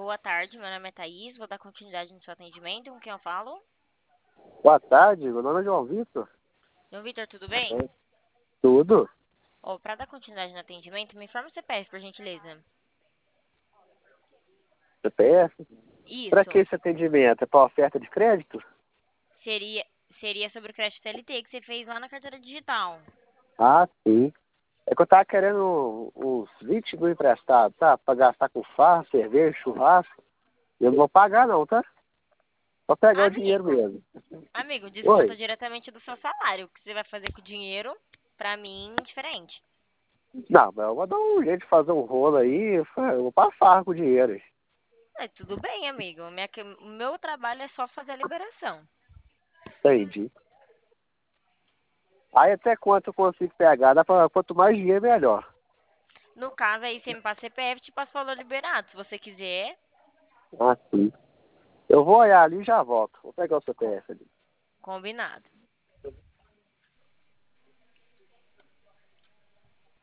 boa tarde. Meu nome é Thaís. Vou dar continuidade no seu atendimento. Com quem eu falo? Boa tarde, meu nome é João Vitor. João Vitor, tudo bem? É, tudo? Para dar continuidade no atendimento, me informa o CPF, por gentileza. CPF? Para que Isso. esse atendimento? É para oferta de crédito? Seria, seria sobre o crédito TLT que você fez lá na carteira digital. Ah, sim. É que eu tava querendo uns 20 mil emprestados, tá? Para gastar com farra, cerveja, churrasco. Eu não vou pagar não, tá? Só pegar o dinheiro Amigo, mesmo. amigo, desconta Oi? diretamente do seu salário. O que você vai fazer com o dinheiro, pra mim, diferente. Não, mas eu vou dar um jeito de fazer um rolo aí. Eu vou pra farra com o dinheiro. É, tudo bem, amigo. O meu trabalho é só fazer a liberação. Entendi. Aí até quanto eu consigo pegar? Quanto mais dinheiro, melhor. No caso, aí você me passa CPF e te passa o valor liberado. Se você quiser, Ah, sim. Eu vou olhar ali e já volto. Vou pegar o CPF ali. combinado.